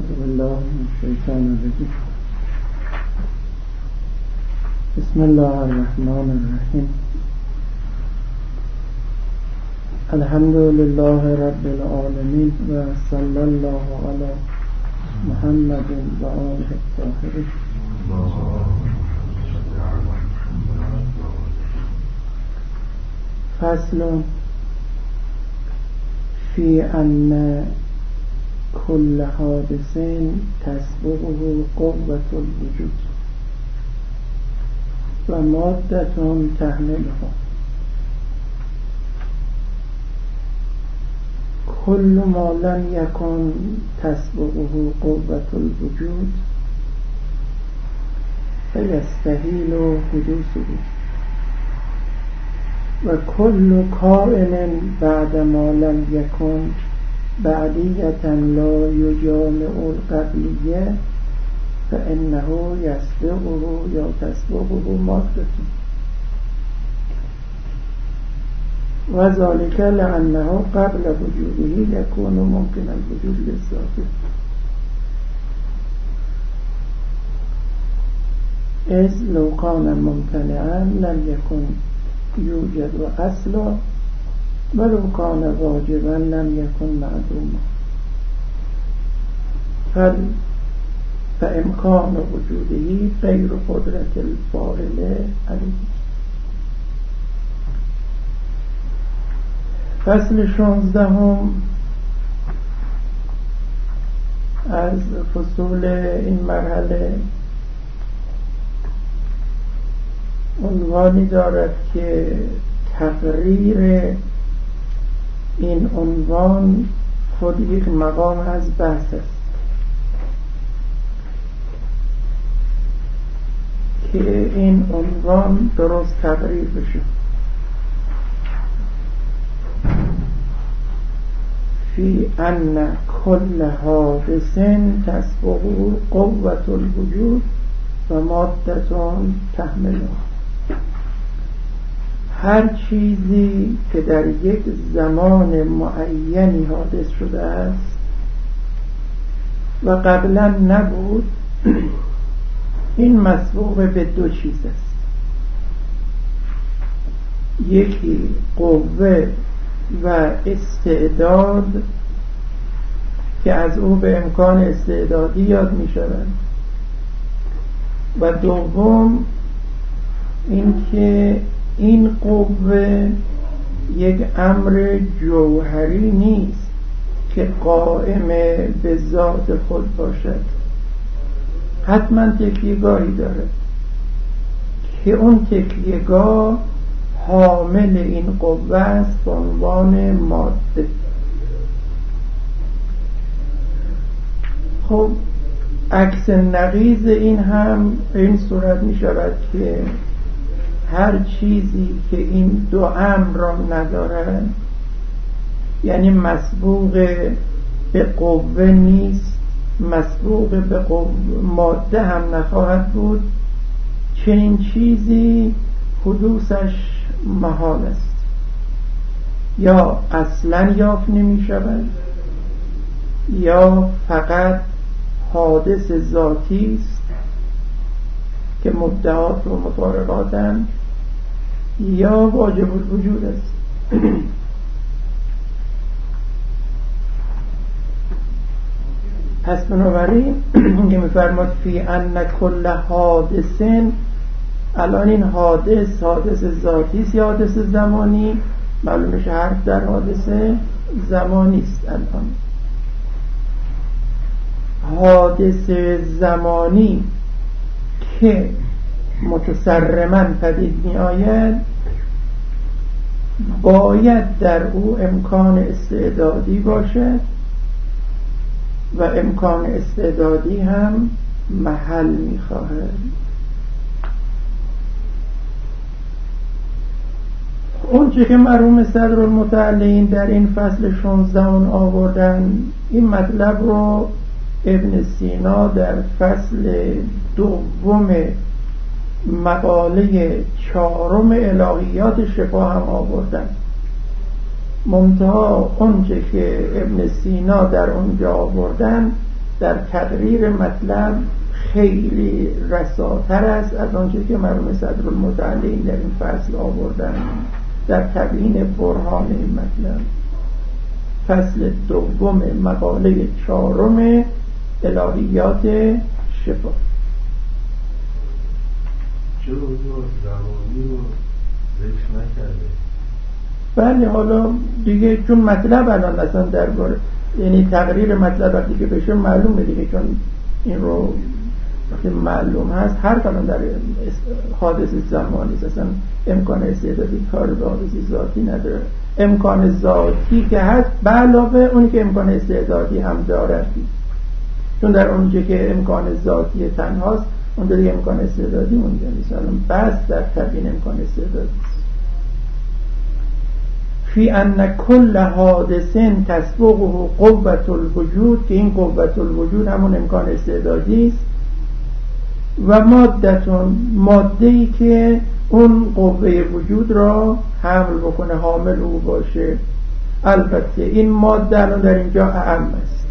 بالله من الشیطان الرجیم. بسم الله الرحمن الرحیم. الحمد لله رب العالمین و صلی الله علی محمد و آله الطاهرین. فصل فی ان کل حادث تسبقه قوة الوجود و مادة تحمله. كل ما لم يكن تسبقه قوة الوجود فيستحيل حدوثه، وكل كائن بعد ما لم يكن بعدية لا يجامع القبلية فإنه يسبقه یا تسبقه مادة، وذلك لأنه قبل وجوده يكون ممكن الوجود للذات، إذ لو كان ممتنعا لم يكن يوجد أصلا، ولو كان واجبا لم يكن معدوما، فإمكان وجوده غير قدرة الفاعل عليه. فصل 16 از فصول این مرحله عنوانی دارد که تقریر این عنوان خود یک مقام از بحث است که این عنوان درست تقریر بشه. فی ان کل حادث تسبقه قوة الوجود و مادة تحمله. هر چیزی که در یک زمان معینی حادث شده است و قبلا نبود، این مسبوق به دو چیز است. یکی قوه و استعداد که از او به امکان استعدادی یاد می شود، و دوم اینکه این قوه یک امر جوهری نیست که قائم به ذات خود باشد، حتما تکیه‌گاهی دارد که اون تکیه‌گاه حامل این قوه است به عنوان ماده. خب عکس نقیض این هم به این صورت می شود که هر چیزی که این دو امر را ندارد، یعنی مسبوق به قوه نیست، مسبوق به ماده هم نخواهد بود، چنین چیزی حدوثش محال است، یا اصلا یافت نمی شود، یا فقط حادث ذاتی است که مبدعات و مفارقاتند، یا واجب الوجود است. پس بنابراین که می‌فرماد فی ان کل حادث، الان این حادث ذاتی است یا حادث زمانی؟ معلوم میشه حرف در حادث زمانی است. الان حادث زمانی که متصرما پدید می آید باید در او امکان استعدادی باشد و امکان استعدادی هم محل می خواهد. اون چه که مرحوم صدرالمتعلین در این فصل 16 آوردن، این مطلب رو ابن سینا در فصل 2 مقاله 4 الهیات شفا هم آوردن. منتها اونچه که ابن سینا در اونجا آوردن در تقریر مطلب خیلی رساتر است از آنچه که مرحوم صدرالمتعلین در این فصل آوردن در تبیین برهان این مطلب. فصل دوم مقاله 4 الهیات شفا. چرا حضور زمانی رو ذکر نکرده؟ بله حالا دیگه چون مطلب الان اصلا درباره یعنی تقریر مطلب دیگه بشه معلومه دیگه، چون این رو وقتی معلوم هست هر کلام در حادث زمانی اصلا امکان استعدادی کار به حادث ذاتی نداره. امکان ذاتی که هست به علاوه اونی که امکان استعدادی هم دارد، چون در اونجا که امکان ذاتی تنهاست اون دیگه امکان استعدادی اونجا نیست. الان بس در تبیین امکان استعدادی است. فی ان کل حادث تسبقه قوة الوجود، که این قوة الوجود همون امکان استعدادی است، و مادتون، ماده‌ای که اون قوه وجود را حمل بکنه، حامل او باشه. البته این ماده الان در اینجا اعم است.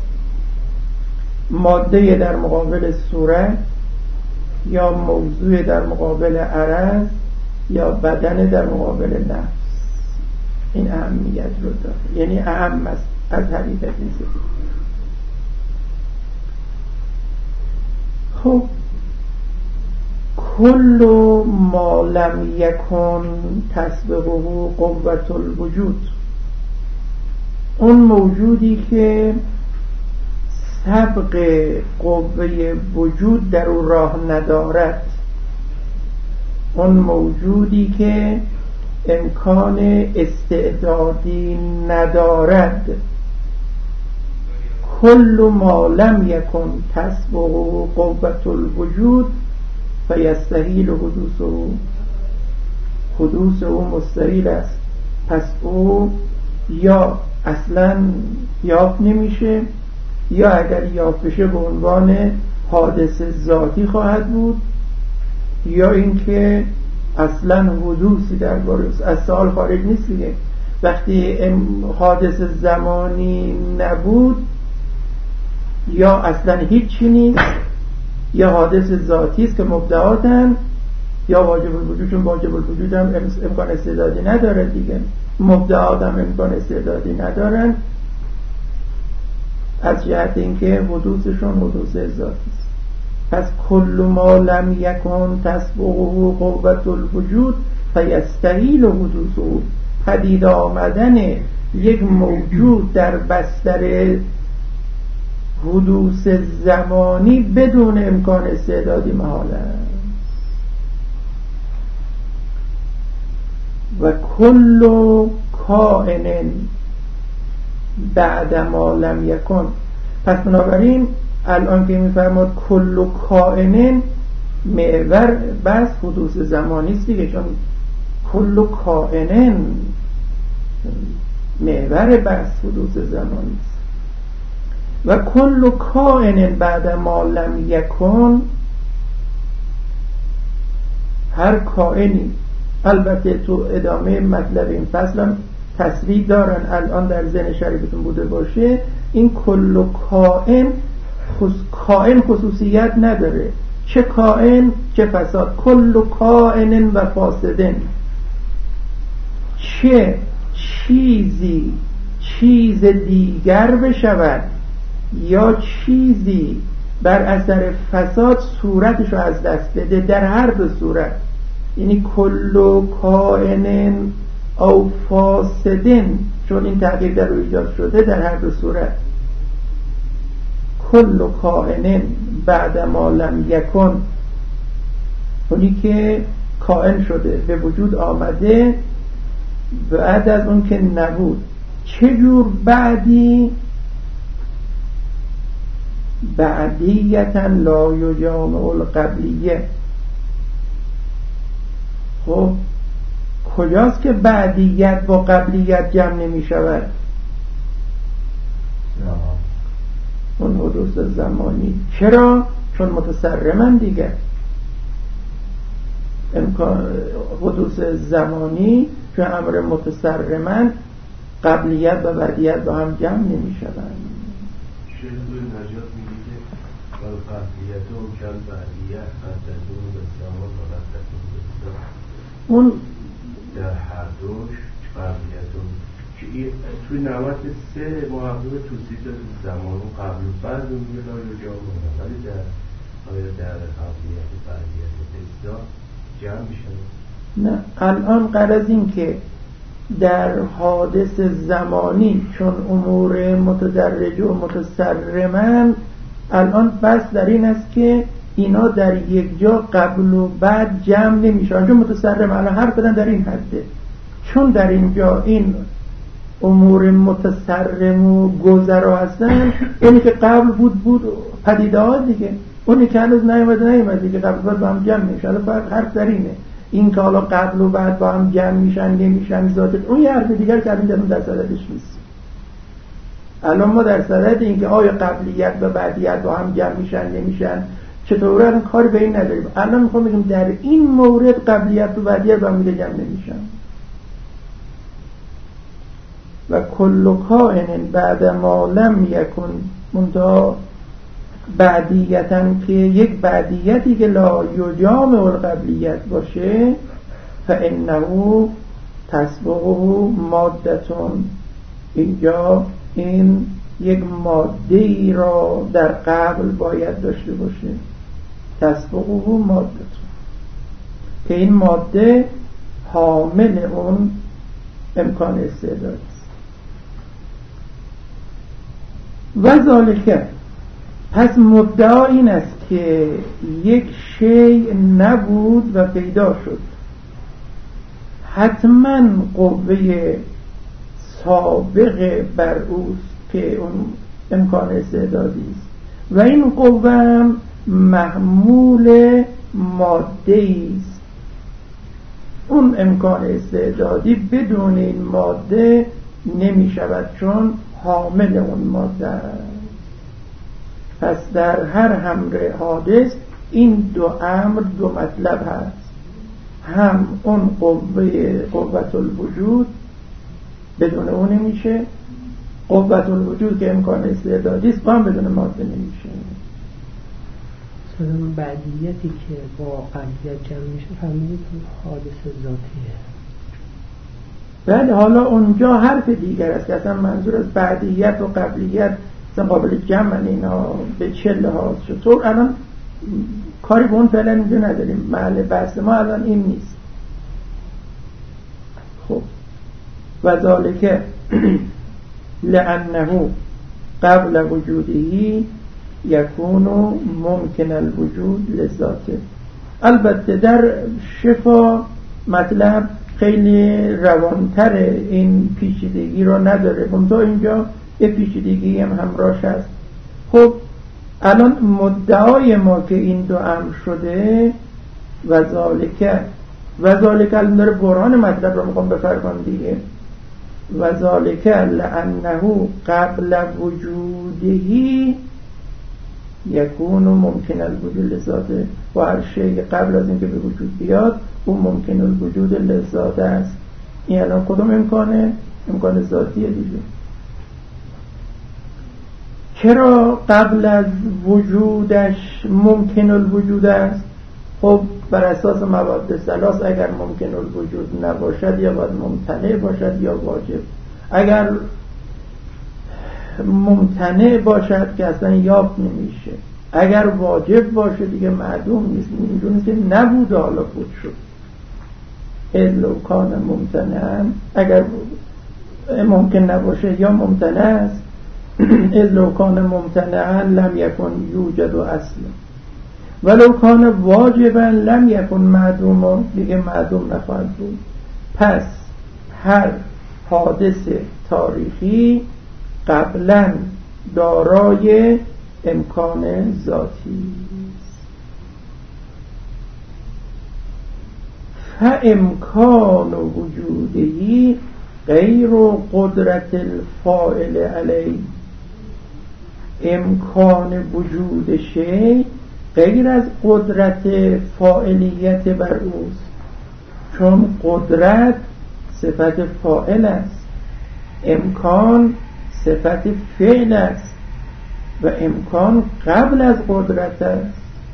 ماده در مقابل صورت یا موضوع در مقابل عرض یا بدن در مقابل نفس این اهمیت رو داره، یعنی اهم است از حقیقت این سه. خب کل ما لم یکن تسبقه قوة الوجود، اون موجودی که سبق قوه وجود در او راه ندارد، اون موجودی که امکان استعدادی ندارد. کل ما لم یکن تسبقه قوة الوجود فیستحیل حدوث او مستحیل است. پس او یا اصلا یافت نمیشه یا اگر یافت بشه به عنوان حادث ذاتی خواهد بود، یا اینکه اصلا حدوثی درباره از سوال خارج نیست دیگه. وقتی حادث زمانی نبود یا اصلا هیچی نیست یا حادث ذاتی است که مبدعاتن، یا واجب الوجود، چون واجب الوجود هم امکان استعدادی نداره دیگه، مبدعات هم امکان استعدادی ندارن، از جهت اینکه حدوثشون حدوث ذاتی است. پس کل ما لم یکن تسبقه قوة الوجود فیستحیل حدوثه، پدید آمدن یک موجود در بستر حدوث زمانی بدون امکان استعدادی محال است. و کل کائن بعد ما لم یکن، پس بنابراین الان که میفرماد کل کائن محور بس حدوث زمانی است دیگه، چون کل کائن محور بس حدوث زمانی است. و کل کائن بعد ما لم یکن، هر کائنی، البته تو ادامه مطلب این فصل هم تصریح دارن، الان در ذهن شریفتون بوده باشه، این کل کائن کائن خصوصیت نداره، چه کائن چه فساد، کل کائن و فاسدن، چه چیزی چیز دیگر بشود یا چیزی بر اثر فساد صورتش رو از دست بده، در هر دو صورت، یعنی کل کائن او فاسدن، چون این تغییر در او ایجاد شده در هر دو صورت. کل کائن بعد ما لم یکن، اونی که کائن شده به وجود آمده بعد از اون که نبود. چجور بعدی؟ بعدیتا لا یجامع القبلیه. خب کجاست که بعدیت با قبلیت جمع نمی شود؟ اون حدوث زمانی. چرا؟ چون متصرمن دیگه. امکان حدوث زمانی چون امر متصرمن، قبلیت و بعدیت با هم جمع نمی شود. شیخ نجات میگه که والقبلیت هم کل بعدیت قد تکون به زمان و قد تکون به زمان. اون در هر دوش قبلیت هم توی نوت سه محقق توسی داره زمان و قبل و بعد اون میگه لا جا مونه، ولی در قبلیت و بعدیت ازدا جمع میشن. نه، الان غرض این که در حادث زمانی چون امور متدرج و متسرمن، الان بس در این است که اینا در یک جا قبل و بعد جمع نمیشن، چون متسرم الان حرف بدن در این حده، چون در اینجا این امور متسرم و گذرا هستن، اونی که قبل بود پدیده ها دیگه، اونی که هنوز نیومده دیگه قبل بعد با هم جمع میشن. الان حرف در اینه، این که حالا قبل و بعد با هم جمع میشن نمیشن ذاتت، اون یه حرف دیگر که الان در صددش نیست. الان ما در صدد این که آیا قبلیت و بعدیت با هم جمع میشن نمیشن چطوره، الان کاری به این نداریم. الان میخوام بگم در این مورد قبلیت و بعدیت با هم جمع نمیشن. و کل کائن بعد ما لم یکن، منتها بعدیتاً که یک بعدیتی که لا یجامع القبلیت باشه، فانه تسبقه مادتون، اینجا این یک ماده ای را در قبل باید داشته باشه. تسبقه مادتون، که این ماده حامل اون امکان استعداد است. و ذالک، پس مدعا این است که یک شیء نبود و پیدا شد، حتما قوه سابق بر اوست که اون امکان استعدادی است، و این قوه هم محمول ماده است. اون امکان استعدادی بدون این ماده نمی شود، چون حامل اون ماده است. پس در هر امر حادث این دو امر دو مطلب هست، هم اون قوت الوجود، بدون اون نمیشه، قوت الوجود که امکان استعدادی است، با هم بدون ماده نمیشه. سلام بعدیتی که با قبلیت جمع میشه فهمیدید حادث ذاتیه. بله، حالا اونجا حرف دیگر است که اصلا منظور از بعدیت و قبلیت اصلا قابل جمع اینا به چه لحاظ چطور، الان کاری به اون فعلا اینجا نداریم، محل بحث ما الان این نیست. خب و ذالک لانه قبل وجودهی یکون ممکن الوجود لذاته. البته در شفا مطلب خیلی روانتر این پیچیدگی رو نداره، منتها اینجا یه پیچیدگی هم همراهش هست. خب الان مدعای ما که این دو امر شده، و ذالک الان داره برهان مطلب رو میخوام بفرمان دیگه. و ذالک لانه قبل وجودهی یکون ممکن الوجود لذاته، و هر شیء قبل از اینکه به وجود بیاد اون ممکن الوجود لذاته است. این الان کدوم امکانه؟ امکان ذاتیه دیگه. چرا قبل از وجودش ممکن الوجود است؟ خب بر اساس مواد ثلاث، اگر ممکن الوجود نباشد یا باید ممتنع باشد یا واجب. اگر ممتنع باشد که اصلا یافت نمیشه، اگر واجب باشه دیگه معدوم نیست، اینجوری که نبود حالا بود شد. لو کان ممتنع، اگر ممکن نباشه یا ممتنع است. لو کان ممتنعا لم یکن یوجد اصلا، ولو کان واجبا لم یکن معدوما، دیگه معدوم نخواهد بود. پس هر حادث تاریخی قبلا دارای امکان ذاتی است. فامکان وجودهی غیر قدرت الفاعل علی، امکان وجود شیء غیر از قدرت فاعلیت بر اوست، چون قدرت صفت فاعل است، امکان صفت فعل است. و امکان قبل از قدرت است.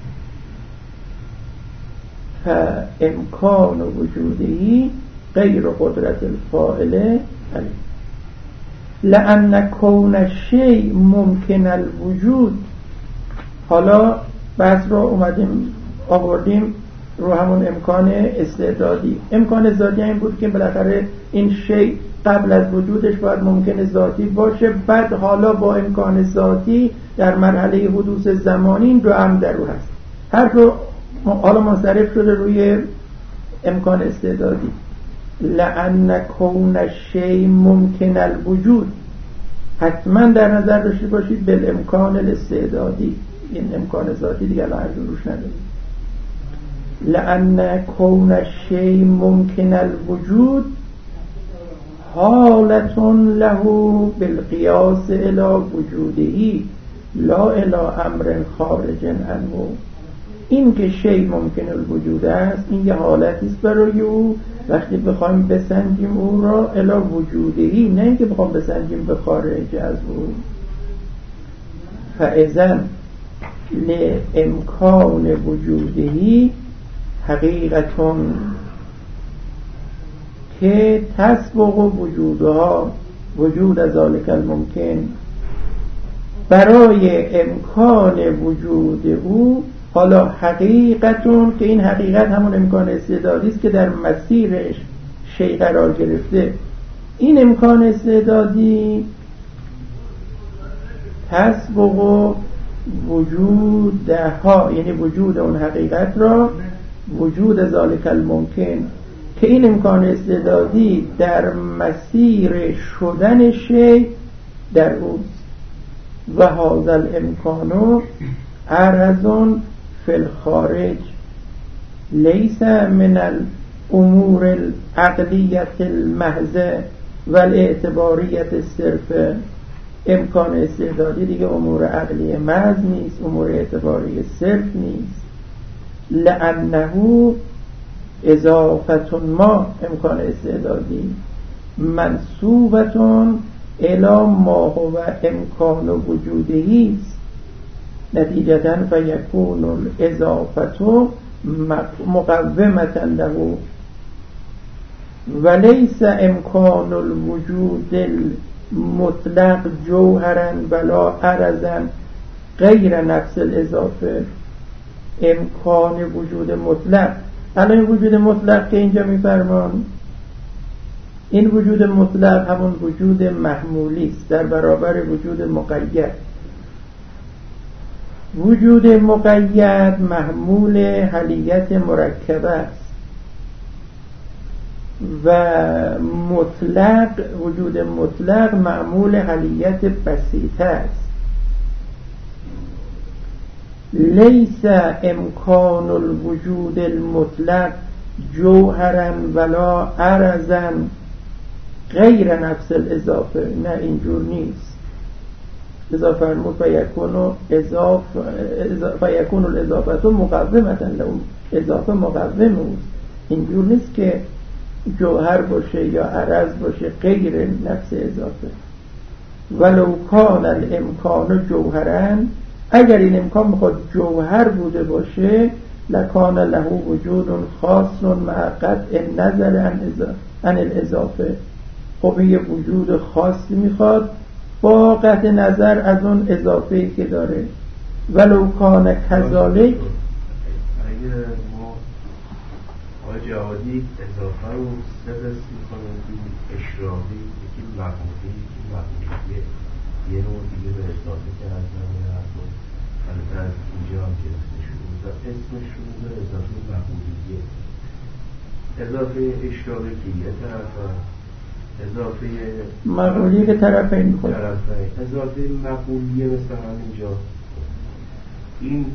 فامکان وجودهی غیر قدرت الفاعل علیه. لأن کون الشیء ممکن الوجود. حالا بحث رو آوردیم رو همون امکان استعدادی. امکان ذاتی این بود که بالاخره این شیء قبل از وجودش باید ممکن ذاتی باشه، بعد حالا با امکان ذاتی در مرحله حدوث زمانی این دو هم در رو هست. هر رو حالا منصرف شده روی امکان استعدادی. لأن کون الشیء ممکن الوجود، حتما در نظر داشته باشید بالامکان الاستعدادی، این امکان ذاتی دیگه الان ارزو روش نداریم. لأن کون الشیء ممکن الوجود حالت له بالقیاس الی وجوده لا الی امر خارج عنه. این که شیء ممکن الوجود است این یه حالتی است برای او وقتی بخوایم بسنجیم او را الی وجودهی، نه اینکه بخوایم بسنجیم به خارج از او. فاذا لامکان وجودهی حقیقتون که تسبق وجودها وجود از ذالک الممکن، برای امکان وجود او حالا حقیقتون که این حقیقت همون امکان استعدادی است که در مسیرش شیء قرار گرفته. این امکان استعدادی تسبق وجودها، یعنی وجود اون حقیقت را وجود ذالک الممکن، که این امکان استعدادی در مسیر شدن شیء در اوست. و هذا الامکان عرض فی الخارج لیس من الامور العقلیه المحضه و الاعتباریه الصرف. امکان استعدادی دیگه امور عقلی محض نیست، امور اعتباری صرف نیست. لأنه اضافه ما، امکان استعدادی منسوبه الی ما هو امکان وجودهی است. نتیجتا فیکون الاضافه مقومة له ولیس امکان الوجود المطلق جوهرا ولا عرضا غیر نفس الاضافه. امکان وجود مطلق، الان وجود مطلق که اینجا میفرمان، این وجود مطلق همون وجود محمولی است در برابر وجود مقید. وجود مقید محمول حلیت مرکبه است و مطلق، وجود مطلق معمول حلیت بسیطه است. لیس امکان الوجود المطلق جوهرا ولا عرضا غیر نفس الاضافه. نه اینجور نیست. اذا فرمود فیکون الاضافه مقومة له، اضافه مقوم اوست. اینجور نیست که جوهر باشه یا عرض باشه غیر نفس اضافه. ولو کان الامکان جوهرا، اگر این امکان بخواد جوهر بوده باشه لکان له وجود خاص مع قطع نظر عن الاضافه. خب یه وجود خاصی میخواد با قطع نظر از اون اضافه‌ای که داره. ولو کان کذالک، اگه ما آقای جوادی اضافه رو سه قسم می‌کنیم، اشراقی، یکی مقبولی، یکی مقبولیه، یه نوع دیگه به اضافه که از نمونه هستون البته از اینجا هم گرفته شده اسمش رو به اضافه مقبولیه. اضافه اشراقی که یه طرف هست، اضافه مقبولیه که طرفین میخواد، اضافه مقبولیه مثل همینجا این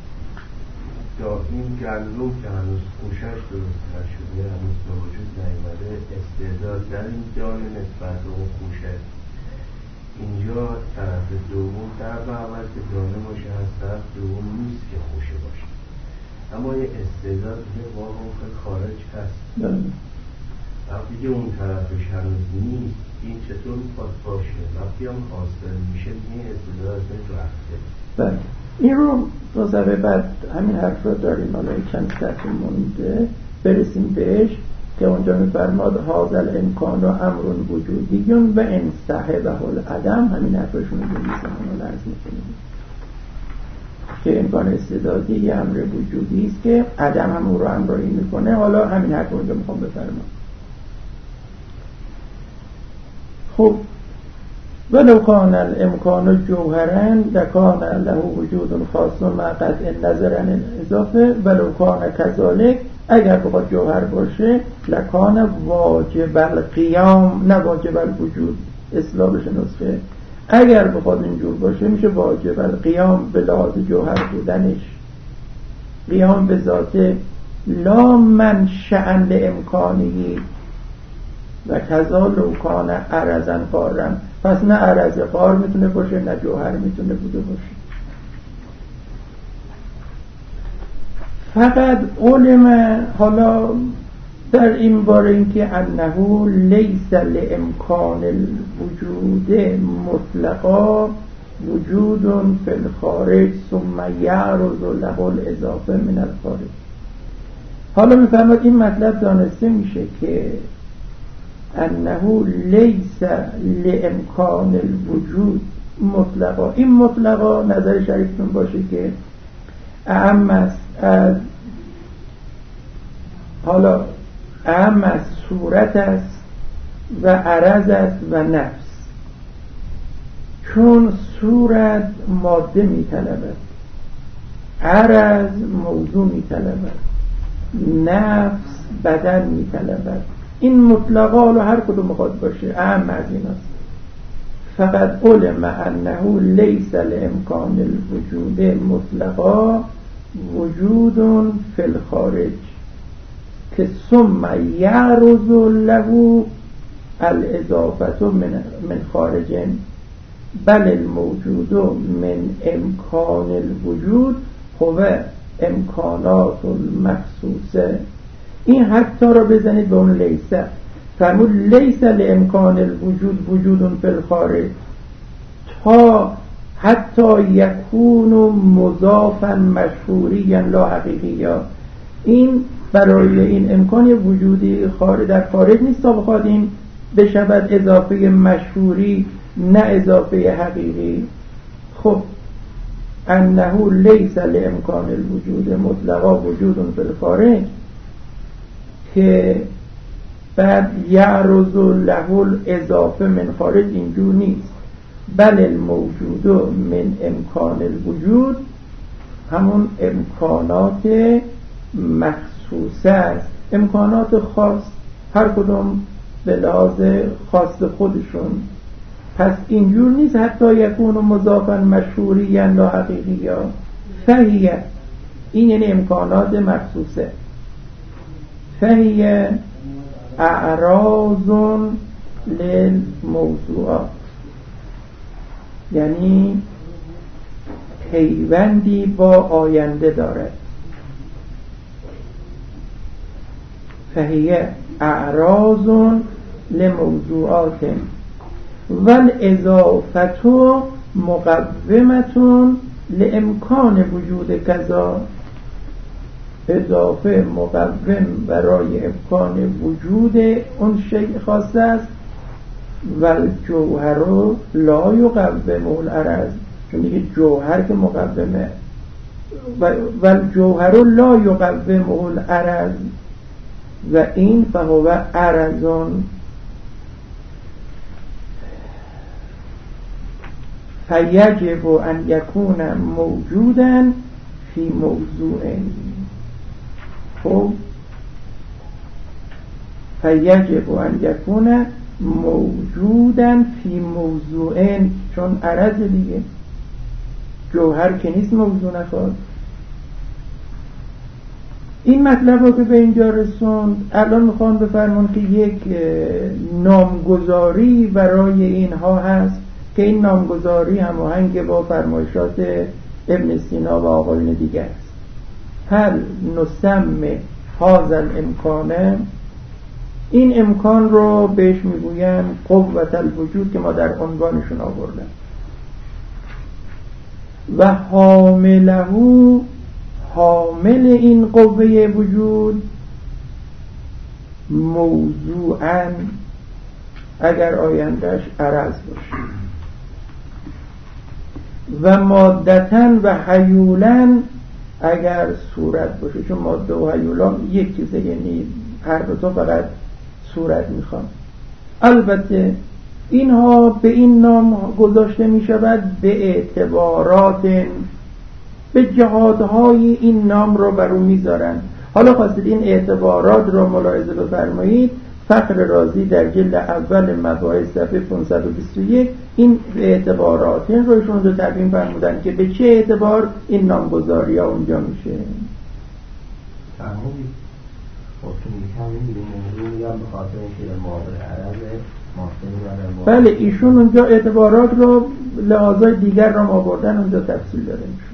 گندم که هنوز خوشش درست نشده، هنوز به وجود نیامده، استعداد در این دانه نسبت به اون خوشه. اینجا طرف دوم در برابر که دانه باشه از طرف دوم نیست که خوشه باشه، اما یه استعداد که واقعا خارج هست. وقتی که اون طرفش هنوز نیست این چطور میخواد باشه؟ وقتی هم حاصل میشه این استدلال اصلا تو عقله. بله این رو دو صفحه بعد همین حرف رو داریم، حالا چند صفحه مونده برسیم بهش که اونجا میفرماد هذا الامکان و امر وجودیون و ان صاحبه العدم، همین حرفشون رو میزنن و لازم میکنیم که امکان استعدادی یه امر وجودی است که عدم هم اون رو همراهی میکنه. حالا همین حرف رو اونجا میخوام بفرماد. خب ولو کان الامکان جوهرا لکان له وجود خاص مع قطع النظر عن الاضافه ولو کان کذالک، اگر بخواد جوهر باشه لکان واجب القیام نه واجب الوجود، اصلاح بشه نسخه، اگر بخواد اینجور باشه میشه واجب القیام به لحاظ جوهر بودنش، قیام به ذاته لا منشأ لامکانی و کذا لو کان عرضا قارا، پس نه عرض قار میتونه باشه نه جوهر میتونه بوده باشه. فقط علم حالا در این باره اینکه انه لیس لامکان الوجود مطلقا وجود فی الخارج ثم یعرض له الاضافه من الخارج. حالا میفرماد این مطلب دانسته میشه که انه لیس لامکان الوجود مطلقا، این مطلقا نظر شریفتون باشه که اعم است از حالا اعم از صورت است و عرض است و نفس، چون صورت ماده میطلبد، عرض موضوع میطلبد، نفس بدن میطلبد. این مطلقا و هر کدوم میخواد باشه اعم از این است. فقط علم انه لیس لامکان الوجود مطلقا وجود فی الخارج که ثم یعرض له الاضافه من خارج بل الموجود من امکان الوجود هو امکانات المخصوصه. این حتی را بزنید به اون لیسه، فرمود لیس لامکان الوجود وجود فی الخارج تا حتی یکون مضافا مشهوریا لا حقیقیا، این برای این امکان وجودی در خارج نیست تا بخواد این بشود اضافه مشهوری نه اضافه حقیقی. خب انه لیس لامکان الوجود مطلقا وجود فی الخارج که بعد یعرض له الاضافه من خارج اینجور نیست، بل الموجود من امکان الوجود همون امکانات مخصوصه است، امکانات خاص هر کدوم به لحاظ خاص خودشون. پس اینجور نیست حتی یکون مضافا مشهوریا لا حقیقیا، فهیه این یعنی امکانات مخصوصه، فهیه اعراض للموضوعات، یعنی پیوندی با آینده دارد. فهیه اعراض لموضوعات والاضافه مقومه لامکان وجود کذا، اضافه مقوم برای امکان وجود اون شیء خاص است. و الجوهر لا یقومه العرض، چون دیگه جوهر که مقومه، و الجوهر لا یقومه العرض و این فهو عرضون فیجب ان یکون موجودا فی موضوع. خب فیجب ان یکون موجودا فی موضوع، چون عرض دیگه جوهر که نیست موضوع نخواد. این مطلب رو که به اینجا رسوند الان میخوام بفرمون که یک نامگذاری برای اینها هست که این نامگذاری هماهنگ با فرمایشات ابن سینا و آقایون دیگر است. هل نسمه هذا الامکان، این امکان رو بهش میگوین قوت الوجود که ما در عنوانشون آوردن. و حامله، حامل این قوه وجود، موضوعاً اگر آیندهش عرض باشه، و مادتاً و حیولاً اگر صورت باشه، چون ماده و حیولا یک چیزه، یعنی هر دو تا فقط صورت میخوان. البته اینها به این نام گذاشته می شود به اعتبارات، به جهادهای این نام رو بر اون میذارن. حالا خواستید این اعتبارات رو ملاحظه بفرمایید. فخر رازی در جلد اول مباحث صفحه 521 این اعتبارات این رو ایشون رو تبیین فرمودن که به چه اعتبار این نامگذاری ها اونجا میشه. فرمودید خودتون میکنید موضوع یا به خاطر اینکه مقابل عرض بله، ایشون اونجا اعتبارات رو لحاظای دیگر رو آوردن، اونجا تفصیل داره میشون.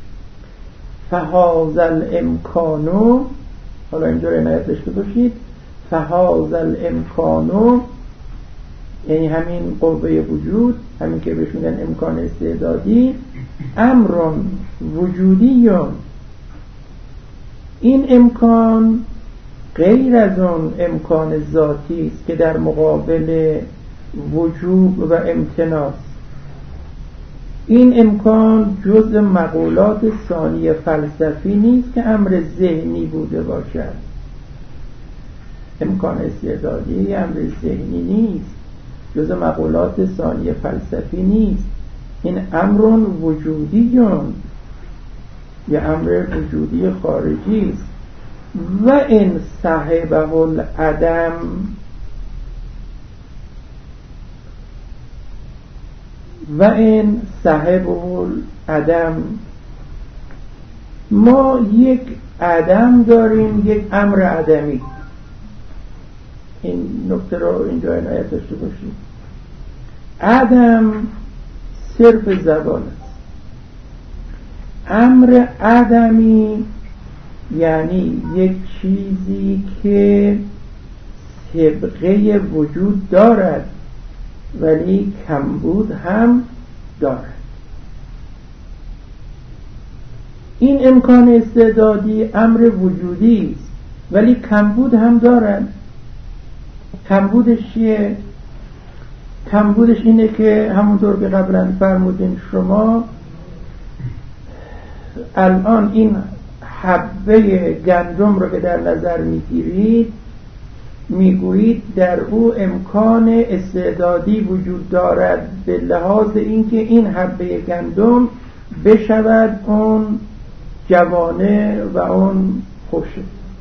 فهذا الامکانو، حالا اینجا عنایت داشته باشید، فهذا الامکانو یعنی همین قوه وجود، همین که بهش میگن امکان استعدادی، امرون وجودیون، این امکان غیر از اون امکان ذاتی است که در مقابل وجوب و امتناع. این امکان جزء مقولات ثانی فلسفی نیست که امر ذهنی بوده باشد. امکان استعدادی امر ذهنی نیست، جزء مقولات ثانی فلسفی نیست. این امرون وجودیون، یه امر وجودی خارجی است. و این صاحبه العدم، و این صاحب العدم، ما یک عدم داریم، یک امر عدمی. این نکته رو اینجا عنایت داشته باشید. عدم صرف زبان است. امر عدمی یعنی یک چیزی که سابقه وجود دارد ولی کمبود هم دارد. این امکان استعدادی امر وجودی است ولی کمبود هم دارد. کمبودش چیه؟ کمبودش اینه که همونطور که قبلا فرمودین شما، الان این حبه گندم رو که در نظر میگیرید، میگویید در او امکان استعدادی وجود دارد به لحاظ اینکه این حبه گندم بشود اون جوانه و اون خوشه.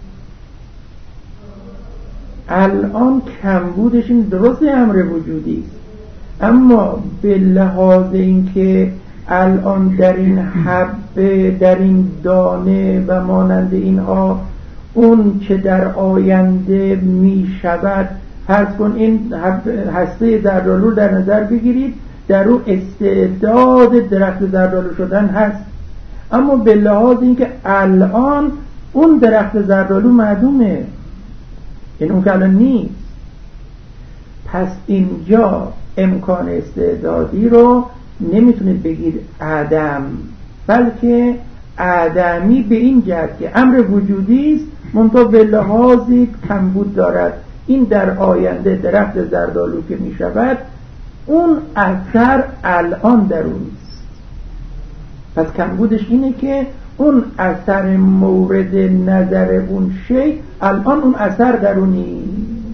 الان کمبودش این درست امر وجودی است، اما به لحاظ اینکه الان در این حبه، در این دانه و مانند اینها اون که در آینده می شود، فرض کن این هسته زردآلو در نظر بگیرید، در او استعداد درخت زردآلو شدن هست، اما به لحاظ اینکه الان اون درخت زردآلو معدومه، این اون که الان نیست. پس اینجا امکان استعدادی رو نمیتونید بگید عدم، بلکه عدمی به این جهت که امر وجودی است منتها به لحاظی کمبود دارد. این در آینده درخت زردآلو که می شود اون اثر الان در اون نیست. پس کمبودش اینه که اون اثر مورد نظر اون شی الان اون اثر در اون نیست.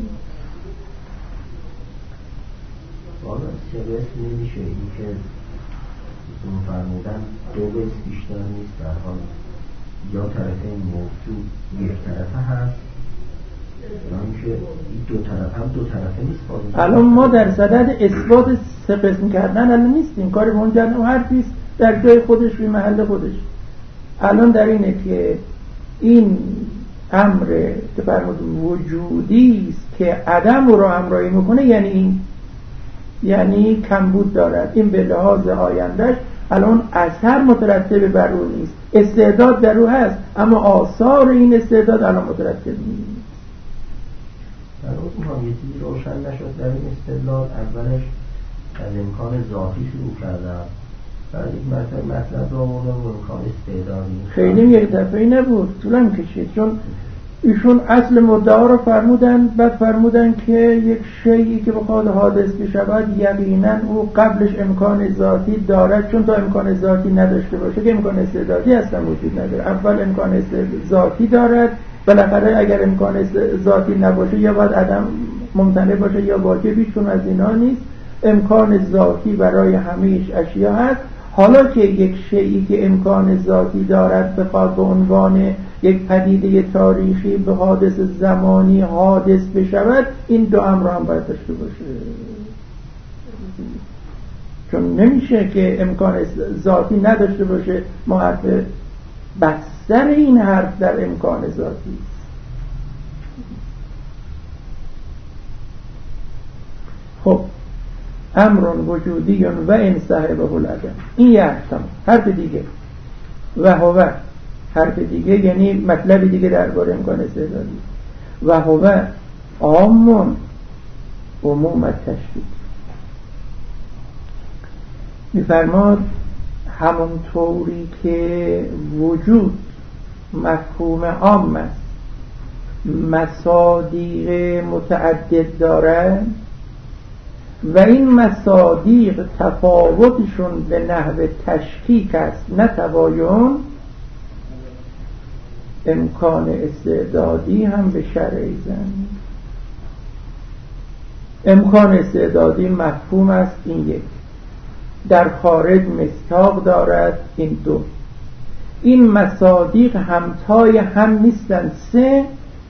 والا سبس نمیشه این که فرمودن دو بس بیشتر نیست، در حال یا طرف این موضوع یک طرفه هست یا اینکه این دو طرف هم دو طرفه نیست. الان ما در صدد اثبات سه قسم کردن الان نیستیم، کار منجر و حرفیست در جای خودش به محل خودش. الان در اینه که این امر که فرمود وجودی است که عدم رو همراهی میکنه، یعنی این یعنی کمبود دارد. این به لحاظ آیندهش الان اثر مترتب بر او نیست، استعداد در او هست اما آثار این استعداد الان مترتب نیست. من روز میخوام یه چیزی روشن نشد در این استدلال. اولش از امکان ذاتی شروع کردم، بعد یک مطلب رو آوردم و امکان استعدادی. خیلی یک دفعه نبود، طولم کشید، چون ایشون اصل مدعا رو فرمودن، بعد فرمودن که یک شیئی که بخواد حادث بشود یقینا او قبلش امکان ذاتی دارد، چون تا امکان ذاتی نداشته باشه که امکان استعدادی اصلا وجود نداره. اول امکان ذاتی دارد، بالاخره اگر امکان ذاتی نباشه یا باید عدم ممتنع باشه یا واجبی، چون از اینا نیست. امکان ذاتی برای همه اشیا هست. حالا که یک شیئی که امکان ذاتی دارد بخواد به عنوان یک پدیده تاریخی به حادث زمانی حادث بشود، این دو امر هم باید داشته باشه، چون نمیشه که امکان ذاتی نداشته باشه. ما حرف بستر این حرف در امکان ذاتی. خب امر وجودی و ان صاحبه العدم، این یه حرف دیگه. و هو حرف دیگه یعنی مطلب دیگه درباره امکان استعدادی. و هو عام عموم التشریع. می‌فرماد همونطوری که وجود مفهوم عام است، مصادیق متعدد دارد و این مصادیق تفاوتشون به نحو تشکیک است نه تباین، امکان استعدادی هم به شرع زن. امکان استعدادی مفهوم است، این یک. در خارج مصداق دارد، این دو. این مصادیق همتای هم نیستند، سه.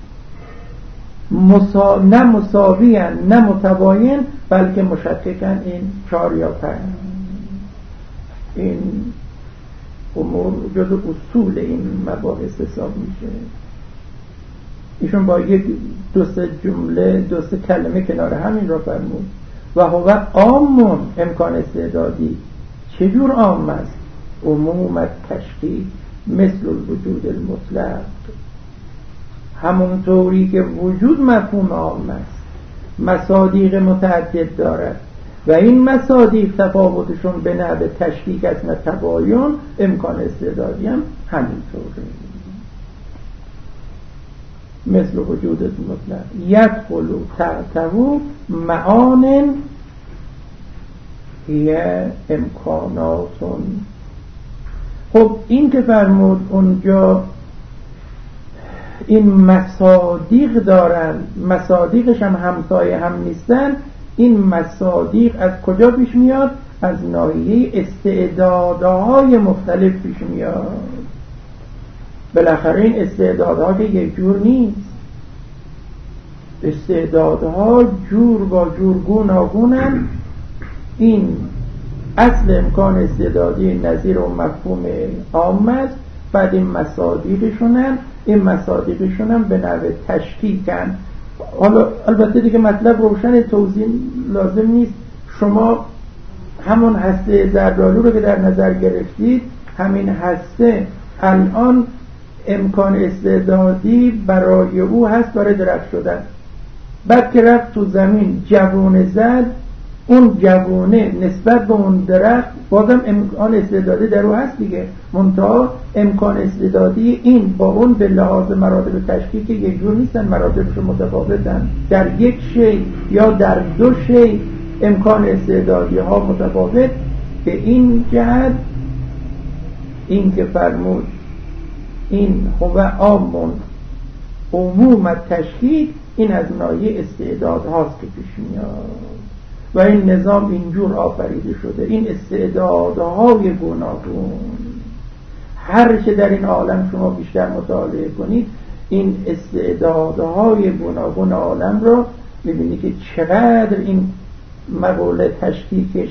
نه مساویان نه متباین، بلکه مشککن، این 4 یا 5. این امور جزو اصول این مباحث حساب میشه. ایشون با یک دو سه جمله دو سه کلمه کنار همین را فرمود. و هو عام امکان استعدادی. چجور عام است؟ عموم التشریع مثل الوجود المطلق. همونطوری که وجود مفهوم عام است، مصادیق متعدد دارد و این مصادیق تفاوتشون به نحو تشکیک است نه تباین، امکان استعدادی هم همینطوره. مثل وجود المطلق یدخل تحته معان هی امکانات. خب این که فرمود اونجا این مصادیق دارن، مصادیقش هم همتای هم نیستن. این مصادیق از کجا پیش میاد؟ از ناحیه استعدادهای مختلف پیش میاد. بالاخره این استعدادها که یک جور نیست، استعدادها جور با جور گوناگونن. این اصل امکان استعدادی نظیر و مفهوم عام است. بعد این مصادیقشونن، این مصادیقشونن به نحو تشکیکن. حالا البته دیگه مطلب روشن، توضیح لازم نیست. شما همون هسته ذره‌آلو رو که در نظر گرفتید، همین هسته الان امکان استعدادی برای او هست برای درخت شدن. بعد که رفت تو زمین جوونه زد، اون جوونه نسبت به اون درخت بازم امکان استعدادی در او هست دیگه، منتها امکان استعدادی این با اون به لحاظ مراتب تشکیک یک جور نیستن، مراتبش متفاوتن. در یک شی یا در دو شی امکان استعدادی ها متفاوت. به این جهت این که فرمود این هو عام عموم تشکیک، این از ناحیه استعداد هاست که پیش میاد و این نظام اینجور آفریده شده. این استعدادهای گوناگون، هر چه در این عالم شما بیشتر مطالعه کنید، این استعدادهای گوناگون عالم رو میبینی که چقدر این مقوله تشکیکش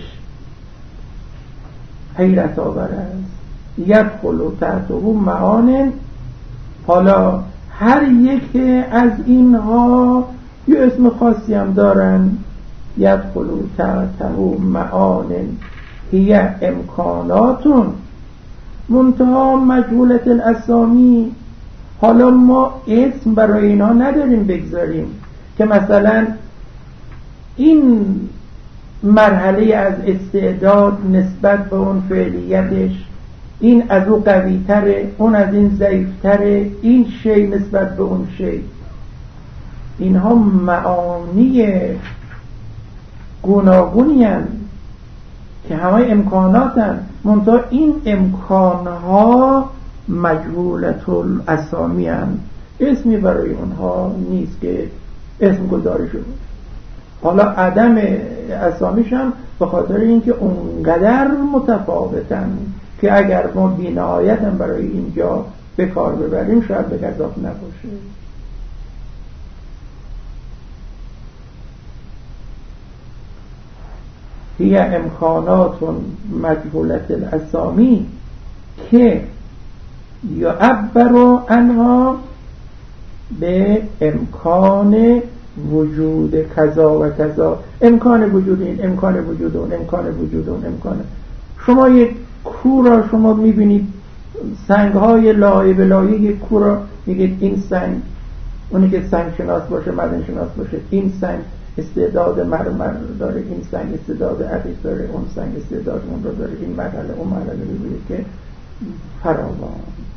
حیرت آور است. یدخل تحته معان. حالا هر یک از اینها یه اسم خاصی هم دارن. یدخل تحته معان هی امکاناتون منتها مجهولت الاسامی. حالا ما اسم برای اینا نداریم بگذاریم، که مثلا این مرحله از استعداد نسبت به اون فعلیتش، این از او قوی تره، اون از این ضعیف تره، این شی نسبت به اون شی، اینها معانی گوناگونی هستند که همه امکانات هستند، منتها این امکانها مجهولت الاسامی هستند، اسمی برای اونها نیست که اسم گذاری شده. حالا عدم اسامیش هم به خاطر اینکه اونقدر متفاوتن که اگر ما بی‌نهایت هم برای اینجا به کار ببریم شاید به گزاف نباشه. هی امکانات مجهولت الاسامی که یعبر عنها به امکان وجود کذا و کذا، امکان وجود این، امکان وجود اون، امکان وجود اون، امکان. شما یک کو را شما میبینید، سنگ‌های لایه به لایه یک کو را میگید این سنگ، اونی که سنگ شناس باشه، معدن شناس باشه، این سنگ استعداد مرمر داره، این سنگ استعداد عقیق داره، اون سنگ استعداد اون رو داره، این مرحله اون مرحله، میبینید که فراوان.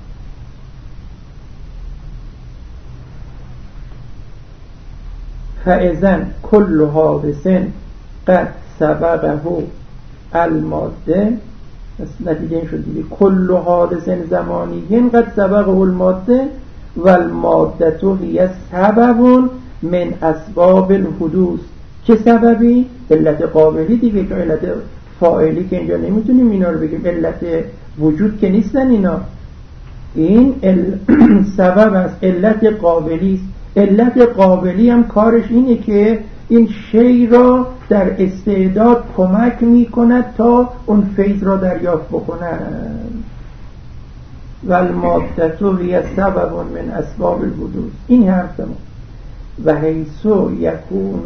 فاذن کل حادث قد سببه الماده، نتیجه این شد دیگه، کل حادث زمانی قد سببه الماده و الماده هی سبب من اسباب الحدوث. چه سببی؟ علت قابلی دیگه، که علت فاعلی که اینجا نمیتونیم اینا رو بگیم، علت وجود که نیستن اینا، این سبب است، علت قابلی است. علت قابلی هم کارش اینه که این شی را در استعداد کمک میکند تا اون فیض را دریافت بکند. و الماده هی سبب من اسباب الحدوث. این حرف ما. و حیث یکون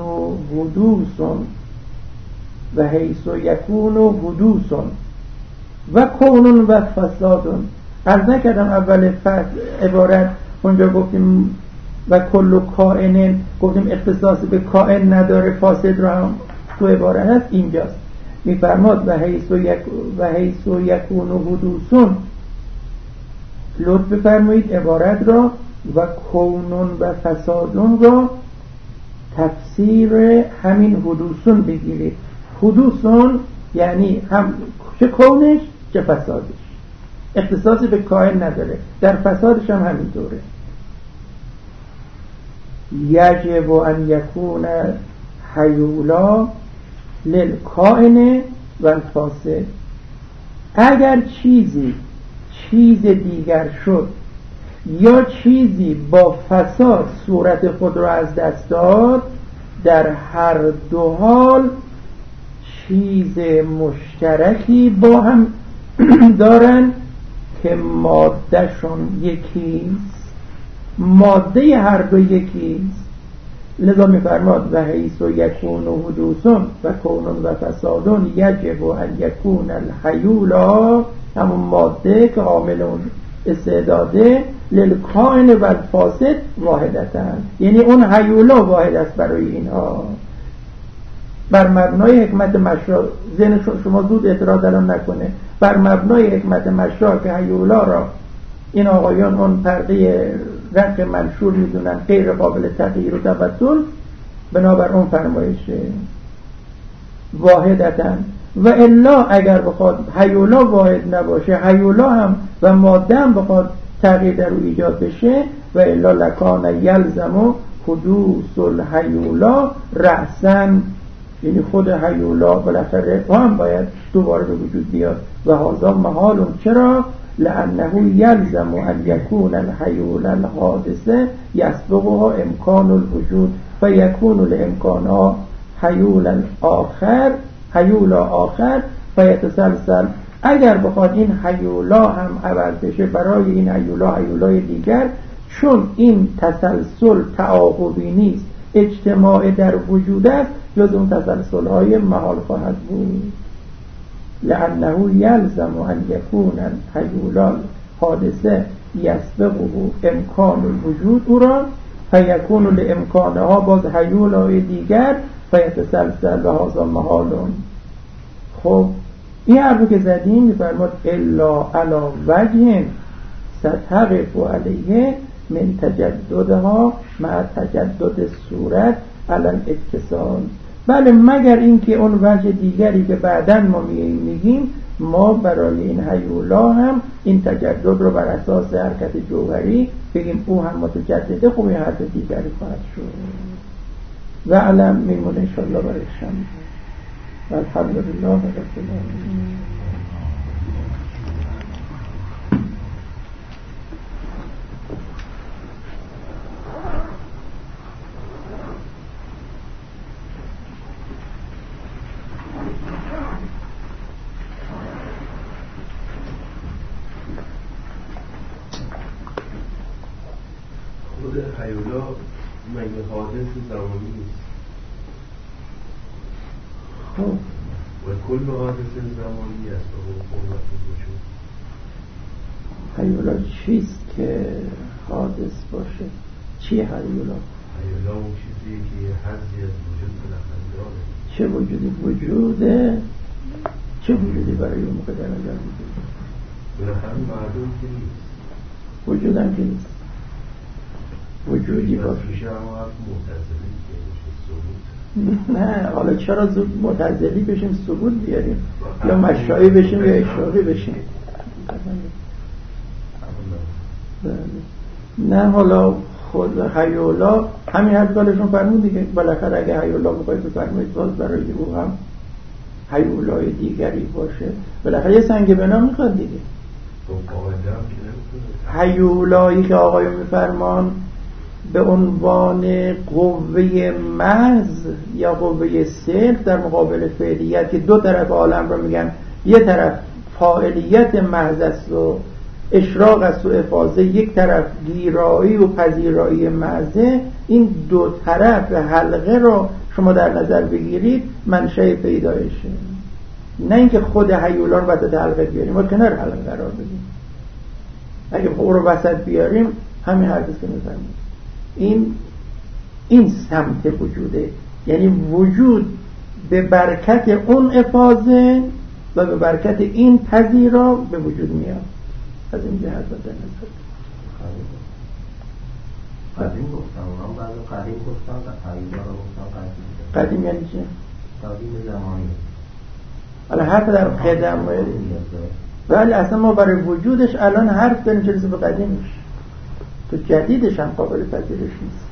حدوث و کون و فساد. عرض نکردم اول عبارت اونجا گفتیم و کل کائن، گفتیم اختصاص به کائن نداره، فاسد را هم تو عبارت هست، اینجاست میفرماد و حیث یکون حدوث. لطف بفرمایید عبارت را و کونون و فسادون را تفسیر همین حدوثون بگیرید. حدوثون یعنی هم چه کونش چه فسادش، اختصاصی به کائن نداره، در فسادش هم همینطوره. یجب ان یکون حیولا للکائن و الفاسد. اگر چیز دیگر شد یا چیزی با فساد صورت خود را از دست داد، در هر دو حال چیز مشترکی با هم دارن که ماده شون یکیست، ماده هر دو یکیست. لذا میفرماد و حیث یکون حدوث و کون و فساد یجب ان یکون الحیولا، همون ماده که عامل اون استعداده، للکائن و الفاسد واحدتن، یعنی اون حیولا واحد است برای اینها. بر مبنای حکمت مشرع، ذهن شما زود اعتراض الان نکنه، بر مبنای حکمت مشرع که حیولا را این آقایان اون پرده رنگ منشور میدونن غیر قابل تغییر و تبدل، بنابر اون فرمایشه واحدتن. و الا اگر بخواد حیولا واحد نباشه، حیولا هم و ماده هم بخواد تغییر در او ایجاد بشه، و الا لکان یلزم حدوث الحیولا رأسن، یعنی خود حیولا بالاخره هم باید دوباره به وجود بیاد. و هذا محال. چرا؟ لانه یلزم ان یکون الحیول الحادثه یسبقها امکان الوجود و یکون الامکان حیول آخر فیتسلسل. اگر بخواد این حیولا هم عوض بشه برای این حیولای دیگر، چون این تسلسل تعاقبی نیست، اجتماع در وجود است، جز اون تسلسل های محال خواهد بود. لأنه یلزم ان یکون حیولا حادثه یسبقه امکان الوجود، او را فیکون لامکانها باز هیولای دیگر فیتسلسل و هذا محالون. خب این حرفی که زدیم میفرماد الا علی وجه ستقف علیه من تجددها مع تجدد صورت علی الاتصال. بله مگر اینکه اون وجه دیگری که بعداً ما میگیم ما برای این هیولا هم این تجدد رو بر اساس حرکت جوهری بگیم او هم متجدده، خوب این حرف دیگری خواهد شد و علم میمونه انشاءالله برای شما. الحمدلله رب العالمین. خود هیولا مگه حادث زمانی نیست؟ خب و کل حادث زمانی است و قوت وجود. هیولا چیست که حادث باشه؟ چی هیولا؟ هیولا اون چیزیه که یه حضی از وجود بالاخره داره. چه وجودی؟ وجوده چه وجودی برای اون موقع در نظر میگیری؟ بالاخره معلوم که نیست، وجودم که نیست، وجودی باشه. میشه اما حرف معتزلی که میشه ثبوت. نه حالا چرا زود معتزلی بشیم ثبوت بیاریم یا مشائی بشیم یا اشراقی بشیم؟ نه حالا خود هیولا همین حرف کالشون فرمود دیگه. بالاخره اگه هیولا بخواید بفرمایید باز برای او هم هیولای دیگری باشه بالاخره یه سنگ بنا میخواد دیگه. هیولایی که آقایون میفرمان به عنوان قوه محض یا قوه صرف در مقابل فعلیت که دو طرف عالم رو میگن، یه طرف فاعلیت محض است و اشراق است و افاضه، یک طرف گیرایی و پذیرایی محضه. این دو طرف حلقه رو شما در نظر بگیرید منشأ پیدایشه، نه اینکه خود هیولا رو وسط حلقه بیاریم و کنار حلقه قرار بدیم. اگه او رو وسط بیاریم همین حرفی که می‌فرمایید این سمت وجوده، یعنی وجود به برکت اون افاضه و به برکت این پذیرا به وجود میاد. از این جهت در نظر قدیم گفتم اونم بعد قدیم گفتم و هیولا رو گفتم قدیم یعنی چه؟ قدیم زمانی. حالا حرف در قدم ولی اصلا ما برای وجودش الان حرف داریم چه رسه به قدیمش، تو جدیدش هم قابل پذیرش نیست.